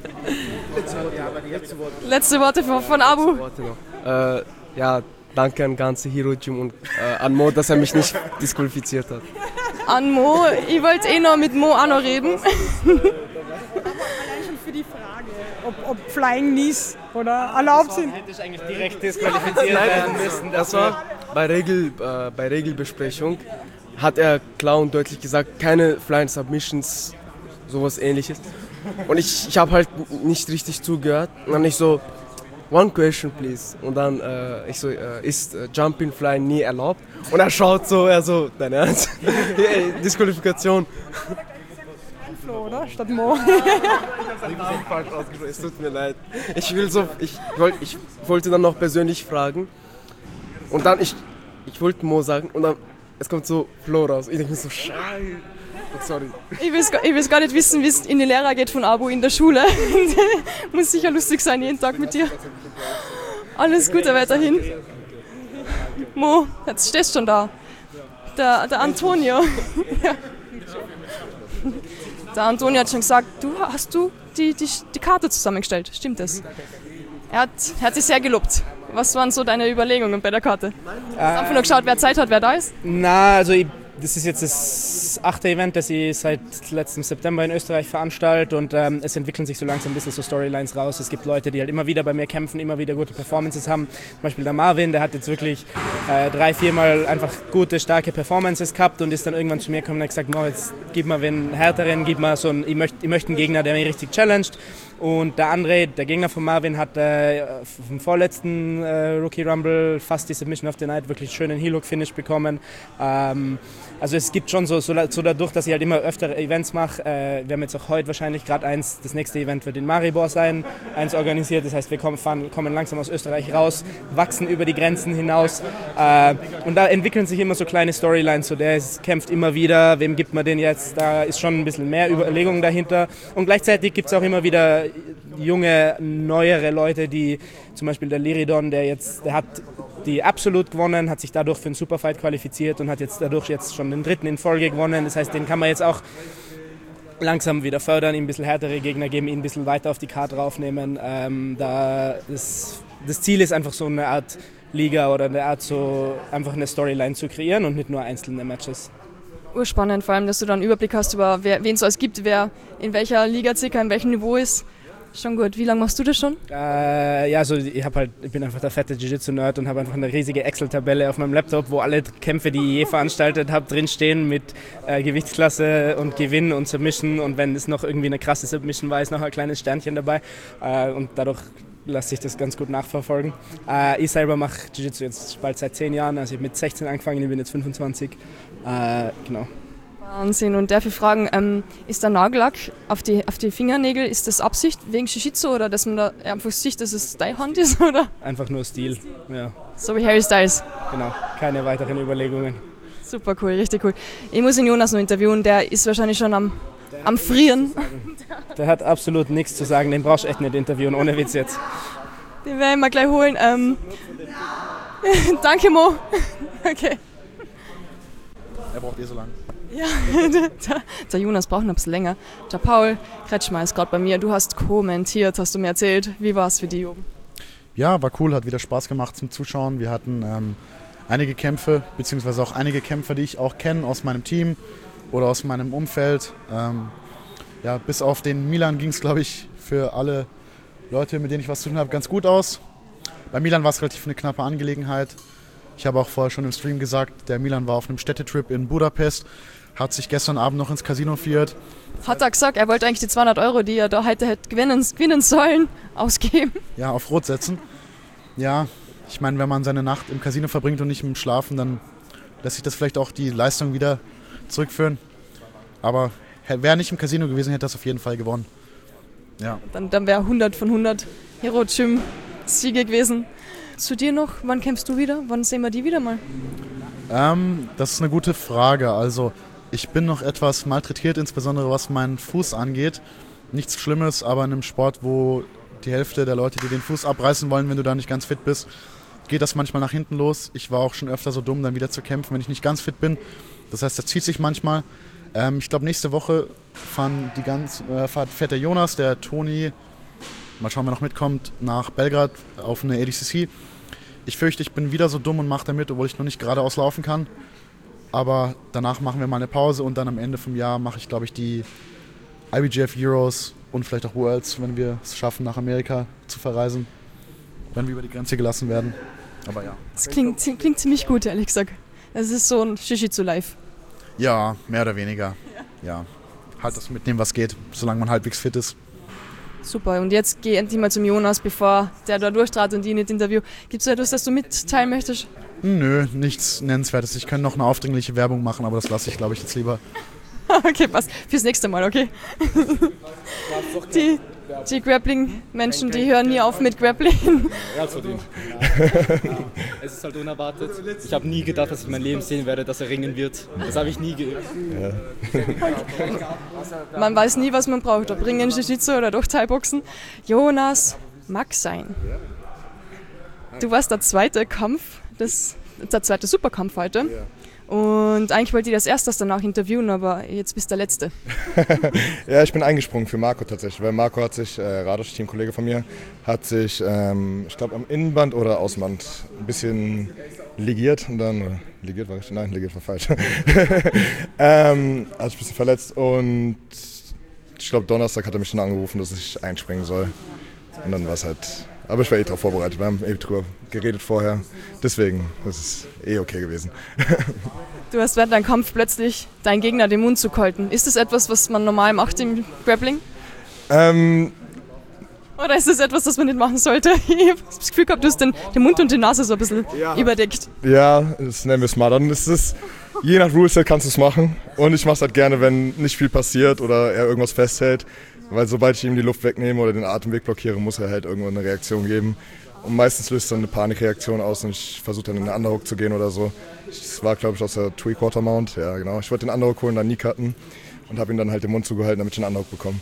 Letzte Worte von, von Abu. Äh, ja, danke an ganze Hero Gym und äh, an Mo, dass er mich nicht disqualifiziert hat. An Mo, ich wollte eh noch mit Mo auch noch reden. Aber allein schon für die Frage, ob, ob Flying Knees oder erlaubt sind. Hätte ich eigentlich direkt disqualifiziert werden müssen. Das war bei, Regel, äh, bei Regelbesprechung, hat er klar und deutlich gesagt, keine Flying Submissions, sowas ähnliches. Und ich, ich habe halt nicht richtig zugehört. Und dann ich so, one question please. Und dann äh, ich so, äh, ist äh, Jumping Flying nie erlaubt? Und er schaut so, er so, dein Ernst? Disqualifikation. Flo, oder? Statt Mo. Falsch ausgesprochen, es tut mir leid. Ich will so, ich, wollt, ich wollte dann noch persönlich fragen. Und dann, ich, ich wollte Mo sagen und dann, es kommt so Flo raus. Ich denke mir so, scheiße. Sorry. Ich will ich gar nicht wissen, wie es in die Lehrer geht von Abu in der Schule. Muss sicher lustig sein, jeden Tag mit dir. Alles Gute weiterhin. Mo, jetzt stehst du schon da. Der, der Antonio. Ja. Der Antonio hat schon gesagt, du hast du die, die, die Karte zusammengestellt. Stimmt das? Er hat, er hat sich sehr gelobt. Was waren so deine Überlegungen bei der Karte? Hast du einfach nur geschaut, wer Zeit hat, wer da ist? Na, also ich das ist jetzt das achte Event, das ich seit letztem September in Österreich veranstalte und ähm, es entwickeln sich so langsam ein bisschen so Storylines raus. Es gibt Leute, die halt immer wieder bei mir kämpfen, immer wieder gute Performances haben. Zum Beispiel der Marvin, der hat jetzt wirklich äh, drei, viermal einfach gute, starke Performances gehabt und ist dann irgendwann zu mir gekommen und hat gesagt, Moritz, gib mir einen härteren, gib mir so einen, ich möchte ich möcht einen Gegner, der mich richtig challenged. Und der André, der Gegner von Marvin, hat äh, vom vorletzten äh, Rookie Rumble fast die Submission of the Night wirklich schönen Heel-Hook-Finish bekommen. Ähm, also es gibt schon so, so, so dadurch, dass ich halt immer öfter Events mache, äh, wir haben jetzt auch heute wahrscheinlich gerade eins, das nächste Event wird in Maribor sein, eins organisiert, das heißt wir kommen, fahren, kommen langsam aus Österreich raus, wachsen über die Grenzen hinaus äh, und da entwickeln sich immer so kleine Storylines, so der ist, kämpft immer wieder, wem gibt man den jetzt, da ist schon ein bisschen mehr Überlegung dahinter und gleichzeitig gibt es auch immer wieder junge, neuere Leute, die zum Beispiel der Liridon, der jetzt, der hat die Absolut gewonnen, hat sich dadurch für einen Superfight qualifiziert und hat jetzt dadurch jetzt schon den dritten in Folge gewonnen. Das heißt, den kann man jetzt auch langsam wieder fördern, ihm ein bisschen härtere Gegner geben, ihn ein bisschen weiter auf die Karte draufnehmen. Ähm, da das, das Ziel ist einfach so eine Art Liga oder eine Art so einfach eine Storyline zu kreieren und nicht nur einzelne Matches. Urspannend, vor allem, dass du dann einen Überblick hast über wer, wen es alles gibt, wer in welcher Liga circa, in welchem Niveau ist. Schon gut. Wie lange machst du das schon? Äh, ja, also ich, hab halt, ich bin einfach der fette Jiu-Jitsu-Nerd und habe einfach eine riesige Excel-Tabelle auf meinem Laptop, wo alle Kämpfe, die ich je veranstaltet habe, drinstehen mit äh, Gewichtsklasse und Gewinn und Submission und wenn es noch irgendwie eine krasse Submission war, ist noch ein kleines Sternchen dabei äh, und dadurch lässt sich das ganz gut nachverfolgen. Äh, ich selber mache Jiu-Jitsu jetzt bald seit zehn Jahren, also ich habe mit sechzehn angefangen, ich bin jetzt fünfundzwanzig. Äh, genau. Wahnsinn. Und darf ich fragen, ähm, ist der Nagellack auf die, auf die Fingernägel, ist das Absicht wegen Jiu-Jitsu oder dass man da einfach sieht, dass es deine Hand ist? Oder? Einfach nur Stil, ja. So wie Harry Styles. Genau, keine weiteren Überlegungen. Super cool, richtig cool. Ich muss den Jonas noch interviewen, der ist wahrscheinlich schon am, am Frieren. Der hat absolut nichts zu sagen, den brauchst du echt nicht interviewen, ohne Witz jetzt. Den werden wir gleich holen. Ähm, danke Mo. Okay. Er braucht eh so lange. Ja, der, der Jonas braucht noch ein bisschen länger. Der Paul Kretschmer ist gerade bei mir. Du hast kommentiert, hast du mir erzählt. Wie war es für dich oben? Ja, war cool, hat wieder Spaß gemacht zum Zuschauen. Wir hatten ähm, einige Kämpfe, beziehungsweise auch einige Kämpfer, die ich auch kenne aus meinem Team oder aus meinem Umfeld. Ähm, ja, bis auf den Milan ging es, glaube ich, für alle Leute, mit denen ich was zu tun habe, ganz gut aus. Bei Milan war es relativ eine knappe Angelegenheit. Ich habe auch vorher schon im Stream gesagt, der Milan war auf einem Städtetrip in Budapest, hat sich gestern Abend noch ins Casino verirrt. Hat er gesagt, er wollte eigentlich die zweihundert Euro, die er da heute hätte gewinnen, gewinnen sollen, ausgeben. Ja, auf Rot setzen. Ja, ich meine, wenn man seine Nacht im Casino verbringt und nicht im Schlafen, dann lässt sich das vielleicht auch die Leistung wieder zurückführen. Aber wäre er nicht im Casino gewesen, hätte er das auf jeden Fall gewonnen. Ja. Dann, dann wäre hundert von hundert Hero-Gym Siege gewesen. Zu dir noch, wann kämpfst du wieder? Wann sehen wir die wieder mal? Ähm, das ist eine gute Frage. Also ich bin noch etwas malträtiert, insbesondere was meinen Fuß angeht. Nichts Schlimmes, aber in einem Sport, wo die Hälfte der Leute dir den Fuß abreißen wollen, wenn du da nicht ganz fit bist, geht das manchmal nach hinten los. Ich war auch schon öfter so dumm, dann wieder zu kämpfen, wenn ich nicht ganz fit bin. Das heißt, das zieht sich manchmal. Ähm, ich glaube, nächste Woche fahren die ganz, äh, fährt der Jonas, der Toni, mal schauen, wer noch mitkommt, nach Belgrad auf eine A D C C. Ich fürchte, ich bin wieder so dumm und mache da mit, obwohl ich noch nicht geradeaus laufen kann. Aber danach machen wir mal eine Pause und dann am Ende vom Jahr mache ich, glaube ich, die I B J F Euros und vielleicht auch Worlds, wenn wir es schaffen, nach Amerika zu verreisen, wenn wir über die Grenze gelassen werden. Aber ja. Das klingt, klingt ziemlich gut, ehrlich gesagt. Es ist so ein Jiu-Jitsu live. Ja, mehr oder weniger. Ja. Halt das mitnehmen, was geht, solange man halbwegs fit ist. Super, und jetzt geh endlich mal zum Jonas, bevor der da durchtrat und ihn nicht interview. Gibt es etwas, das du mitteilen möchtest? Nö, nichts Nennenswertes. Ich könnte noch eine aufdringliche Werbung machen, aber das lasse ich, glaube ich, jetzt lieber. Okay, passt. Fürs nächste Mal, okay? Die, die Grappling-Menschen, die hören nie auf mit Grappling. Er hat's verdient. Es ist halt unerwartet. Ich habe nie gedacht, dass ich mein Leben sehen werde, dass er ringen wird. Das habe ich nie gedacht. Ja. Man weiß nie, was man braucht. Ob Ringen, Jiu-Jitsu oder doch Thai-Boxen. Jonas mag sein. Du warst der zweite Kampf, das, der zweite Superkampf heute. Und eigentlich wollte ich das erst das danach interviewen, aber jetzt bist du der Letzte. Ja, ich bin eingesprungen für Marco tatsächlich, weil Marco hat sich, äh, Radosch, Teamkollege von mir, hat sich, ähm, ich glaube am Innenband oder Außenband ein bisschen ligiert und dann, äh, ligiert war richtig, nein, ligiert war falsch. ähm, hat sich ein bisschen verletzt und ich glaube Donnerstag hat er mich schon angerufen, dass ich einspringen soll. Und dann war es halt, aber ich war eh darauf vorbereitet, wir haben eh drüber geredet vorher, deswegen, das ist eh okay gewesen. Du hast während deinem Kampf plötzlich deinen Gegner den Mund zugehalten. Ist das etwas, was man normal macht im Grappling? Ähm, Oder ist das etwas, das man nicht machen sollte? Ich habe das Gefühl gehabt, du hast den, den Mund und die Nase so ein bisschen ja. überdeckt. Ja, das nennen wir es mal. Dann ist es, je nach Ruleset kannst du es machen. Und ich mache es halt gerne, wenn nicht viel passiert oder er irgendwas festhält. Weil sobald ich ihm die Luft wegnehme oder den Atemweg blockiere, muss er halt irgendwo eine Reaktion geben. Und meistens löst dann eine Panikreaktion aus und ich versuche dann in den Underhook zu gehen oder so. Das war, glaube ich, aus der Three-Quarter Mount. Ja, genau. Ich wollte den Underhook holen, dann nie cutten und habe ihm dann halt den Mund zugehalten, damit ich den Underhook bekomme.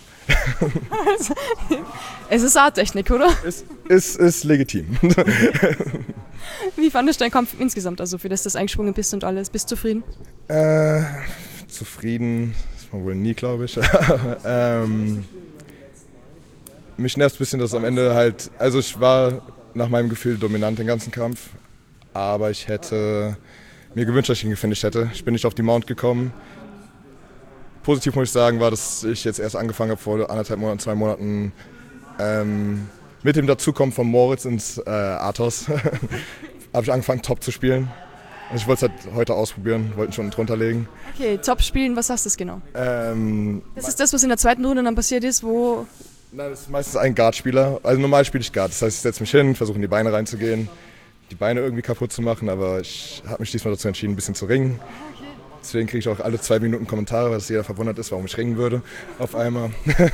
Es ist Arttechnik, oder? Es ist, ist legitim. Wie fandest du deinen Kampf insgesamt, also für das du eingesprungen bist und alles? Bist du zufrieden? Äh, zufrieden ist man wohl nie, glaube ich. ähm, mich nervt ein bisschen, dass am Ende halt, also ich war nach meinem Gefühl dominant den ganzen Kampf, aber ich hätte mir gewünscht, dass ich ihn gefinisht hätte. Ich bin nicht auf die Mount gekommen. Positiv muss ich sagen, war, dass ich jetzt erst angefangen habe, vor anderthalb Monaten, zwei Monaten ähm, mit dem Dazukommen von Moritz ins äh, Athos habe ich angefangen, Top zu spielen. Und ich wollte es halt heute ausprobieren, wollten schon drunter legen. Okay, Top spielen, was heißt das genau? Ähm, das ist das, was in der zweiten Runde dann passiert ist, wo... Nein, das ist meistens ein Guard-Spieler. Also normal spiele ich Guard, das heißt, ich setze mich hin, versuche in die Beine reinzugehen, die Beine irgendwie kaputt zu machen, aber ich habe mich diesmal dazu entschieden, ein bisschen zu ringen. Deswegen kriege ich auch alle zwei Minuten Kommentare, dass jeder verwundert ist, warum ich ringen würde auf einmal.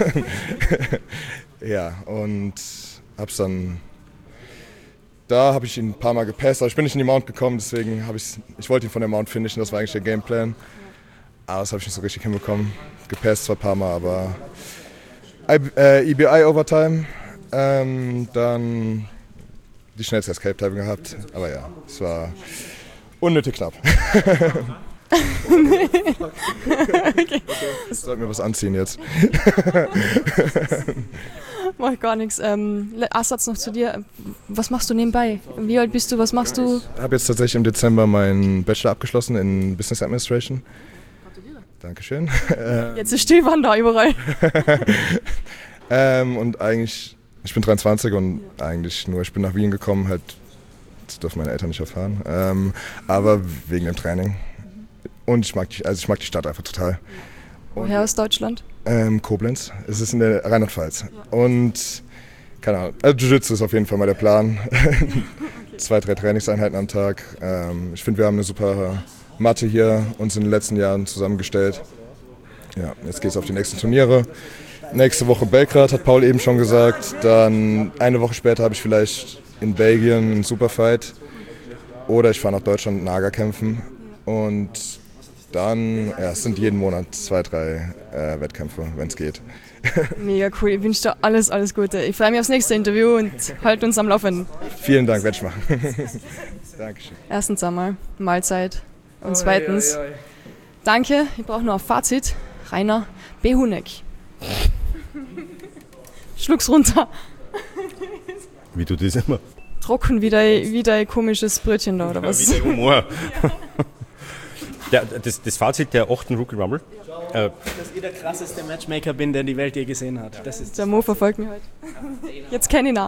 Ja, und hab's dann... Da habe ich ihn ein paar Mal gepasst, aber ich bin nicht in die Mount gekommen, deswegen habe ich ich wollte ihn von der Mount finishen, das war eigentlich der Gameplan. Aber das habe ich nicht so richtig hinbekommen. Gepasst zwar ein paar Mal, aber äh, E B I Overtime, ähm, dann die schnellste Escape-Time gehabt, aber ja, es war unnötig knapp. Okay. Ich sollte mir was anziehen jetzt. Mach gar nichts. Ähm, Assatz noch zu dir. Was machst du nebenbei? Wie alt bist du? Was machst du? Ich habe jetzt tatsächlich im Dezember meinen Bachelor abgeschlossen in Business Administration. Gratuliere. Dankeschön. Jetzt ist Stillwand da überall. ähm, und eigentlich, ich bin dreiundzwanzig und eigentlich nur, ich bin nach Wien gekommen, halt, das dürfen meine Eltern nicht erfahren, ähm, aber wegen dem Training. Und ich mag die, also ich mag die Stadt einfach total. Woher aus Deutschland? Ähm, Koblenz. Es ist in der Rheinland-Pfalz. Und, keine Ahnung, also Jiu-Jitsu ist auf jeden Fall mal der Plan. Zwei, drei Trainingseinheiten am Tag. Ähm, ich finde, wir haben eine super Matte hier uns in den letzten Jahren zusammengestellt. Ja, jetzt geht es auf die nächsten Turniere. Nächste Woche Belgrad, hat Paul eben schon gesagt. Dann eine Woche später habe ich vielleicht in Belgien einen Superfight. Oder ich fahre nach Deutschland Naga kämpfen. Und dann, ja, es sind jeden Monat zwei, drei äh, Wettkämpfe, wenn es geht. Mega cool, ich wünsche dir alles, alles Gute. Ich freue mich aufs nächste Interview und halt uns am Laufenden. Vielen Dank, werde ich machen. Dankeschön. Erstens einmal Mahlzeit und zweitens, oi, oi, oi. Danke, ich brauche nur ein Fazit. Rainer Behuneck. Schluck's runter. Wie du das immer? Trocken wie dein, wie dein komisches Brötchen da, oder was? Wie dein Humor. Der, das, das Fazit der achten Rookie Rumble. Äh, dass ich der krasseste Matchmaker bin, den die Welt je gesehen hat. Das ist der Mo verfolgt mich heute. Jetzt kenne ich ihn auch.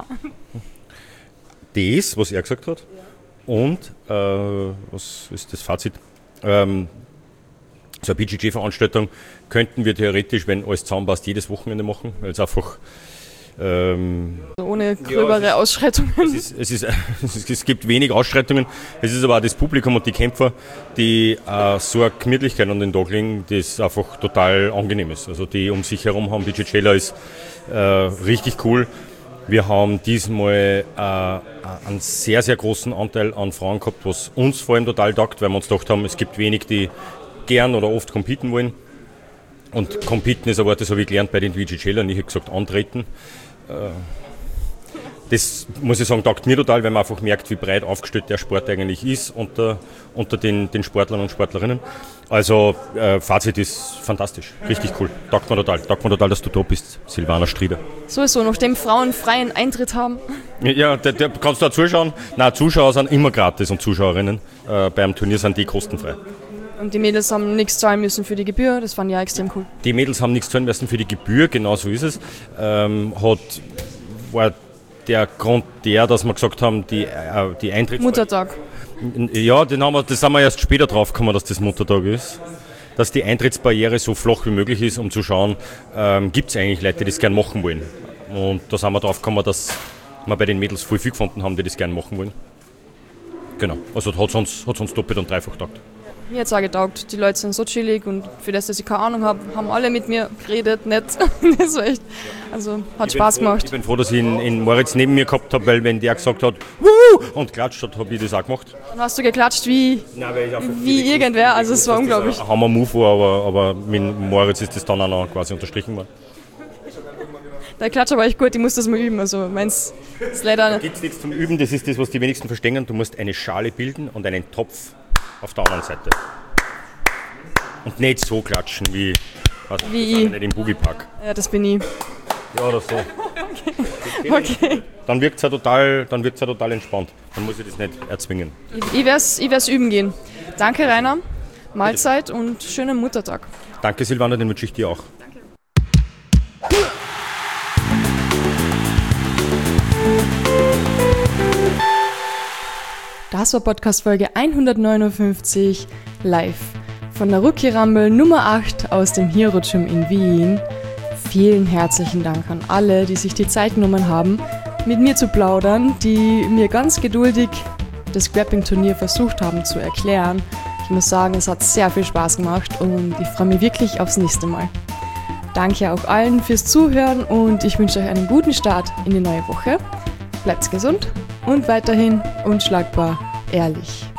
Das, was er gesagt hat. Und äh, was ist das Fazit? Ähm, so eine B J J-Veranstaltung könnten wir theoretisch, wenn alles zusammenpasst, jedes Wochenende machen, weil es einfach Ähm, Ohne gröbere ja, Ausschreitungen. Es, ist, es, ist, es gibt wenig Ausschreitungen. Es ist aber auch das Publikum und die Kämpfer, die äh, so eine Gemütlichkeit an den Tag legen, das einfach total angenehm ist. Also die um sich herum haben, B J J ist äh, richtig cool. Wir haben diesmal äh, einen sehr, sehr großen Anteil an Frauen gehabt, was uns vor allem total taugt, weil wir uns gedacht haben, es gibt wenig, die gern oder oft competen wollen. Und competen ist ein Wort, das habe ich gelernt bei den B J J, ich habe gesagt antreten. das muss ich sagen, taugt mir total, weil man einfach merkt, wie breit aufgestellt der Sport eigentlich ist unter, unter den, den Sportlern und Sportlerinnen. Also äh, Fazit ist fantastisch, richtig cool. Taugt mir total, taugt mir total, dass du da bist, Silvana Strieder. So ist so, nachdem Frauen freien Eintritt haben. Ja, der, der, kannst du auch zuschauen? Nein, Zuschauer sind immer gratis und Zuschauerinnen. Äh, beim Turnier sind die kostenfrei. Und die Mädels haben nichts zahlen müssen für die Gebühr, das fand ich ja extrem cool. Die Mädels haben nichts zahlen müssen für die Gebühr, genau so ist es. Ähm, hat, war der Grund der, dass wir gesagt haben, die, äh, die Eintritts... Muttertag. Ja, den haben wir, das sind wir erst später drauf gekommen, dass das Muttertag ist. Dass die Eintrittsbarriere so flach wie möglich ist, um zu schauen, ähm, gibt es eigentlich Leute, die das gerne machen wollen. Und da sind wir drauf gekommen, dass wir bei den Mädels voll viel gefunden haben, die das gerne machen wollen. Genau, also hat es uns, hat's uns doppelt und dreifach getaugt. Mir hat es auch getaugt. Die Leute sind so chillig und für das, dass ich keine Ahnung habe, haben alle mit mir geredet, nett. Das war echt, also hat Ich Spaß bin froh, gemacht. Ich bin froh, dass ich ihn, in Moritz neben mir gehabt habe, weil wenn der gesagt hat, Wuhu! Und klatscht hat, habe ich das auch gemacht. Dann hast du geklatscht wie, Nein, weil ich einfach wie irgendwer, also es war unglaublich. Ein Hammer-Move war, aber, aber mit Moritz ist das dann auch noch quasi unterstrichen worden. Der Klatscher war echt gut, ich muss das mal üben, also meins ist leider... Da gibt es nichts zum Üben, das ist das, was die wenigsten verstehen. Du musst eine Schale bilden und einen Topf auf der anderen Seite. Und nicht so klatschen wie, was Wie ich. nicht im Boogie-Park. Ja, das bin ich. Ja, oder so. Okay. Okay. Dann wirkt es ja total, dann wirkt's ja total entspannt. Dann muss ich das nicht erzwingen. Ich, ich werde es ich werd's üben gehen. Danke, Rainer. Mahlzeit und schönen Muttertag. Danke, Silvana, den wünsche ich dir auch. Das war Podcast-Folge hundertneunundfünfzig live von der Rookie Rumble Nummer acht aus dem Hero Gym in Wien. Vielen herzlichen Dank an alle, die sich die Zeit genommen haben, mit mir zu plaudern, die mir ganz geduldig das Grappling-Turnier versucht haben zu erklären. Ich muss sagen, es hat sehr viel Spaß gemacht und ich freue mich wirklich aufs nächste Mal. Danke auch allen fürs Zuhören und ich wünsche euch einen guten Start in die neue Woche. Bleibt gesund und weiterhin unschlagbar ehrlich.